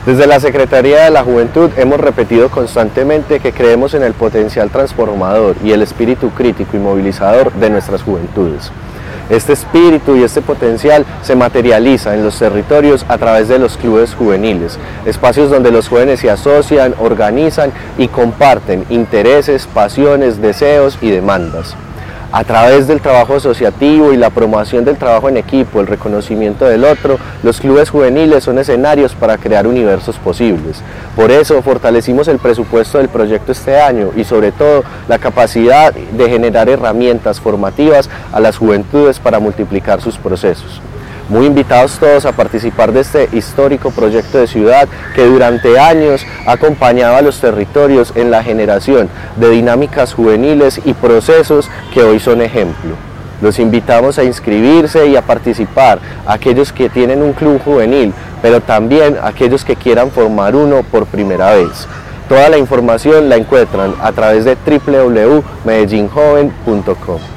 Desde la Secretaría de la Juventud hemos repetido constantemente que creemos en el potencial transformador y el espíritu crítico y movilizador de nuestras juventudes. Este espíritu y este potencial se materializa en los territorios a través de los clubes juveniles, espacios donde los jóvenes se asocian, organizan y comparten intereses, pasiones, deseos y demandas. A través del trabajo asociativo y la promoción del trabajo en equipo, el reconocimiento del otro, los clubes juveniles son escenarios para crear universos posibles. Por eso fortalecimos el presupuesto del proyecto este año y sobre todo la capacidad de generar herramientas formativas a las juventudes para multiplicar sus procesos. Muy invitados todos a participar de este histórico proyecto de ciudad que durante años ha acompañado a los territorios en la generación de dinámicas juveniles y procesos que hoy son ejemplo. Los invitamos a inscribirse y a participar, aquellos que tienen un club juvenil, pero también aquellos que quieran formar uno por primera vez. Toda la información la encuentran a través de www.medellinjoven.com.